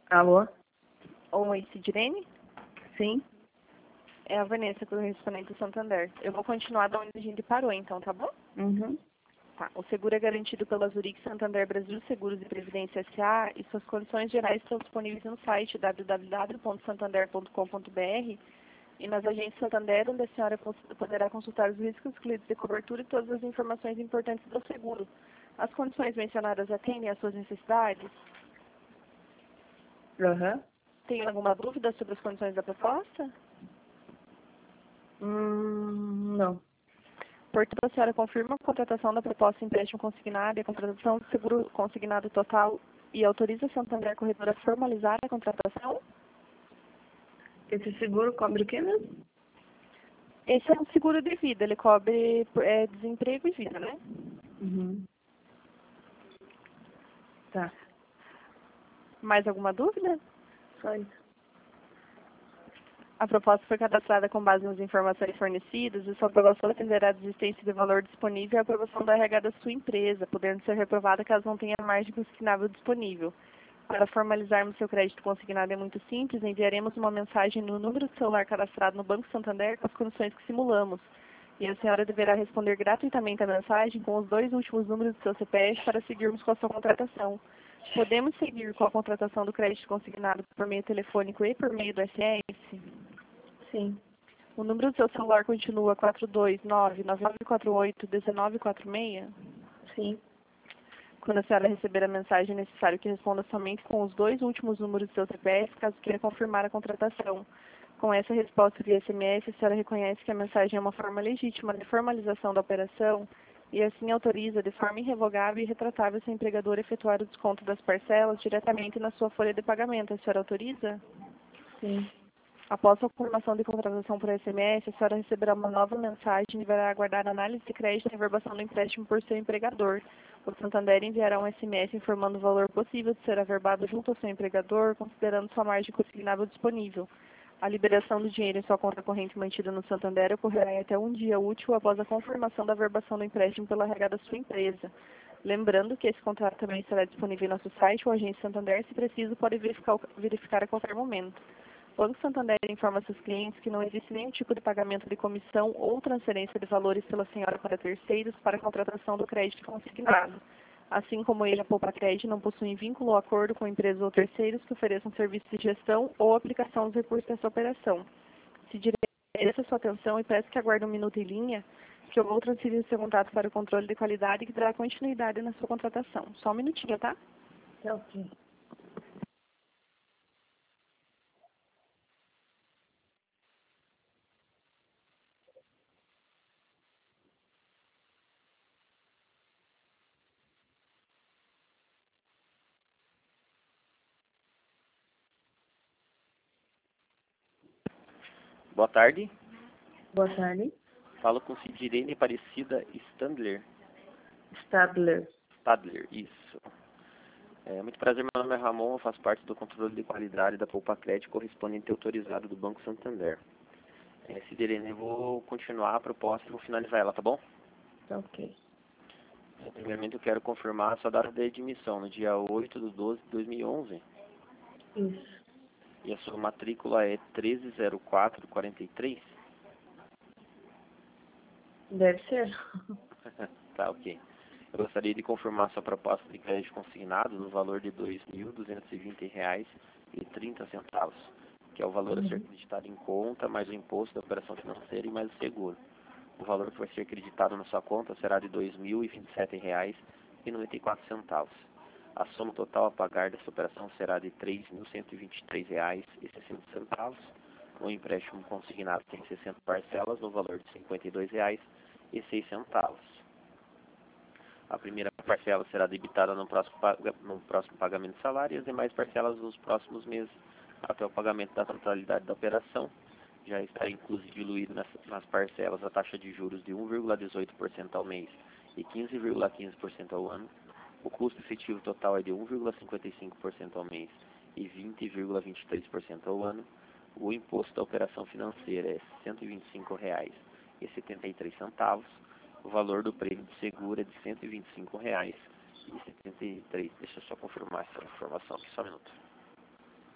Alô? Oi, Sidrene? Sim? É a Vanessa, correspondente do Santander. Eu vou continuar da onde a gente parou, então, tá bom? Uhum. Tá. O seguro é garantido pela Zurich Santander Brasil Seguros e Previdência S.A. e suas condições gerais estão disponíveis no site www.santander.com.br e nas agências Santander, onde a senhora poderá consultar os riscos, clientes de cobertura e todas as informações importantes do seguro. As condições mencionadas atendem às suas necessidades? Aham. Tem alguma dúvida sobre as condições da proposta? Não. Portanto, a senhora confirma a contratação da proposta de empréstimo consignado e a contratação do seguro consignado total e autoriza a Santander Corretora a formalizar a contratação? Esse seguro cobre o quê mesmo? Esse é um seguro de vida, ele cobre desemprego e vida, né? Uhum. Tá. Mais alguma dúvida? Só isso. A proposta foi cadastrada com base nas informações fornecidas e sua aprovação dependerá da existência de valor disponível e a aprovação da RH da sua empresa, podendo ser reprovada caso não tenha margem consignável disponível. Para formalizarmos seu crédito consignado é muito simples, enviaremos uma mensagem no número de celular cadastrado no Banco Santander com as condições que simulamos. E a senhora deverá responder gratuitamente a mensagem com os 2 últimos números do seu CPF para seguirmos com a sua contratação. Podemos seguir com a contratação do crédito consignado por meio telefônico e por meio do SMS? Sim. O número do seu celular continua 429-9948-1946? Sim. Quando a senhora receber a mensagem, é necessário que responda somente com os 2 últimos números do seu CPF, caso queira confirmar a contratação. Com essa resposta via SMS, a senhora reconhece que a mensagem é uma forma legítima de formalização da operação e assim autoriza de forma irrevogável e retratável seu empregador a efetuar o desconto das parcelas diretamente na sua folha de pagamento. A senhora autoriza? Sim. Após a confirmação de contratação por SMS, a senhora receberá uma nova mensagem e deverá aguardar a análise de crédito e reverbação do empréstimo por seu empregador. O Santander enviará um SMS informando o valor possível de ser averbado junto ao seu empregador, considerando sua margem consignável disponível. A liberação do dinheiro em sua conta corrente mantida no Santander ocorrerá em até um dia útil após a confirmação da averbação do empréstimo pela RH da sua empresa. Lembrando que esse contrato também estará disponível em nosso site ou agência Santander, se preciso, pode verificar a qualquer momento. O Banco Santander informa seus clientes que não existe nenhum tipo de pagamento de comissão ou transferência de valores pela senhora para terceiros para a contratação do crédito consignado. Assim como ele, a Poupa Crédito não possui vínculo ou acordo com empresas ou terceiros que ofereçam serviços de gestão ou aplicação dos recursos dessa operação. Se direita sua atenção e peço que aguarde um minuto em linha, que eu vou transferir o seu contato para o controle de qualidade que dará continuidade na sua contratação. Só um minutinho, tá? Tá ok. Boa tarde. Boa tarde. Falo com Cidirene Aparecida Stadler. Stadler. Stadler, isso. Muito prazer, meu nome é Ramon, eu faço parte do controle de qualidade da Poupa Crédito correspondente autorizado do Banco Santander. Cidirene, eu vou continuar a proposta e vou finalizar ela, tá bom? Tá ok. Primeiramente eu quero confirmar a sua data de admissão, no dia 8/12/2011. Isso. E a sua matrícula é 130443? Deve ser. Tá, ok. Eu gostaria de confirmar sua proposta de crédito consignado no valor de R$ 2.220,30, que é o valor a ser acreditado em conta, mais o imposto da operação financeira e mais o seguro. O valor que vai ser acreditado na sua conta será de R$ 2.027,94. A soma total a pagar dessa operação será de R$ 3.123,60. O empréstimo consignado tem 60 parcelas no valor de R$ 52,06. A primeira parcela será debitada no próximo pagamento de salário e as demais parcelas nos próximos meses até o pagamento da totalidade da operação. Já está inclusive diluído nas parcelas a taxa de juros de 1,18% ao mês e 15,15% ao ano. O custo efetivo total é de 1,55% ao mês e 20,23% ao ano. O imposto da operação financeira é R$ 125,73. O valor do prêmio de seguro é de R$ 125,73. Deixa eu só confirmar essa informação aqui, só um minuto.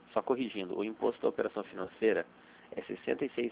Só corrigindo, o imposto da operação financeira é R$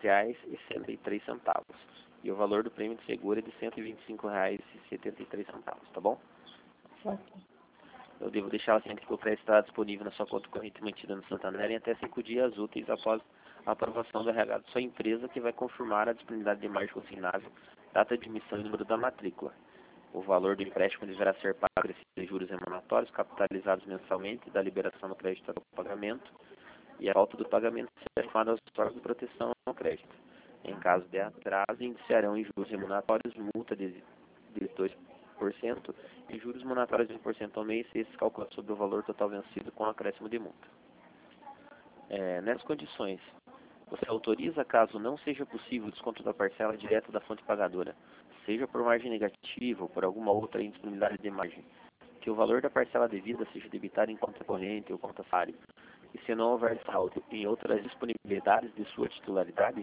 66,63 e o valor do prêmio de seguro é de R$ 125,73, tá bom? Certo. Eu devo deixar ciente que o crédito está disponível na sua conta corrente mantida no Santander em até 5 dias úteis após a aprovação do RH de sua empresa, que vai confirmar a disponibilidade de margem consignável, data de emissão e número da matrícula. O valor do empréstimo deverá ser pago em juros remuneratórios capitalizados mensalmente da liberação do crédito até o pagamento, e a falta do pagamento será informada aos órgãos de proteção ao crédito. Em caso de atraso, indiciarão em juros remuneratórios multa de 2% e juros monetários de 1% ao mês, se esses calculados sobre o valor total vencido com acréscimo de multa. Nessas condições, você autoriza, caso não seja possível o desconto da parcela direta da fonte pagadora, seja por margem negativa ou por alguma outra indisponibilidade de margem, que o valor da parcela devida seja debitado em conta corrente ou conta salário, e se não houver saldo em outras disponibilidades de sua titularidade?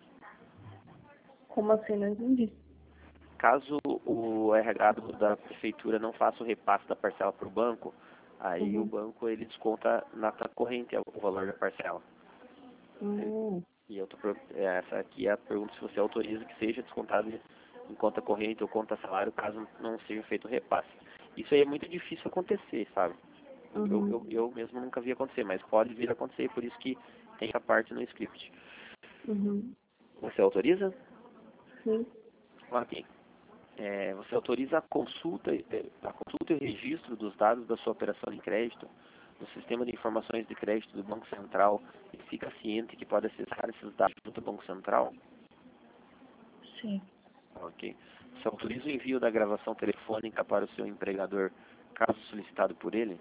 Como assim? Não entendi. Caso o RH da prefeitura não faça o repasse da parcela para o banco, aí o banco ele desconta na conta corrente o valor da parcela. E essa aqui é a pergunta: se você autoriza que seja descontado em conta corrente ou conta salário, caso não seja feito o repasse. Isso aí é muito difícil acontecer, sabe? Eu mesmo nunca vi acontecer, mas pode vir a acontecer, por isso que tem essa parte no script. Você autoriza? Sim. Ok. Você autoriza a consulta e o registro dos dados da sua operação de crédito no sistema de informações de crédito do Banco Central e fica ciente que pode acessar esses dados junto ao Banco Central? Sim. Ok. Você autoriza o envio da gravação telefônica para o seu empregador, caso solicitado por ele?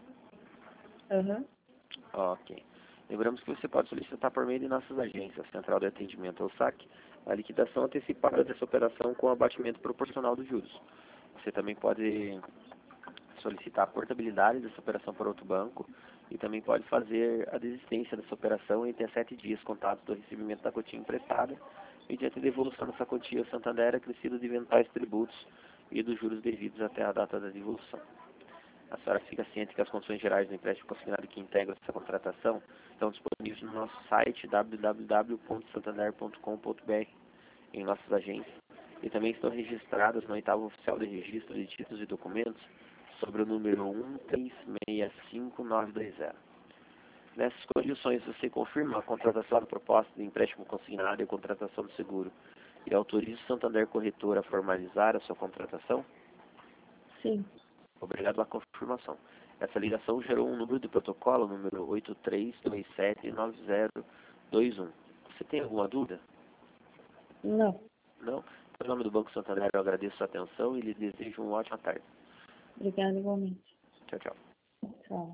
Ok. Lembramos que você pode solicitar por meio de nossas agências, Central de Atendimento ao Saque, a liquidação antecipada dessa operação com abatimento proporcional dos juros. Você também pode solicitar a portabilidade dessa operação para outro banco e também pode fazer a desistência dessa operação em até 7 dias contados do recebimento da quantia emprestada, mediante a devolução dessa quantia ao Santander acrescida de eventuais tributos e dos juros devidos até a data da devolução. A senhora fica ciente que as condições gerais do empréstimo consignado que integram essa contratação estão disponíveis no nosso site www.santander.com.br, em nossas agências, e também estão registradas no oitavo oficial de registro de títulos e documentos sobre o número 1365920. Nessas condições, você confirma a contratação da proposta de empréstimo consignado e a contratação do seguro e autoriza o Santander Corretor a formalizar a sua contratação? Sim. Obrigado pela confirmação. Essa ligação gerou um número de protocolo, número 83279021. Você tem alguma dúvida? Não. Não? Em nome do Banco Santander, eu agradeço a sua atenção e lhe desejo uma ótima tarde. Obrigada igualmente. Tchau, tchau. Tchau.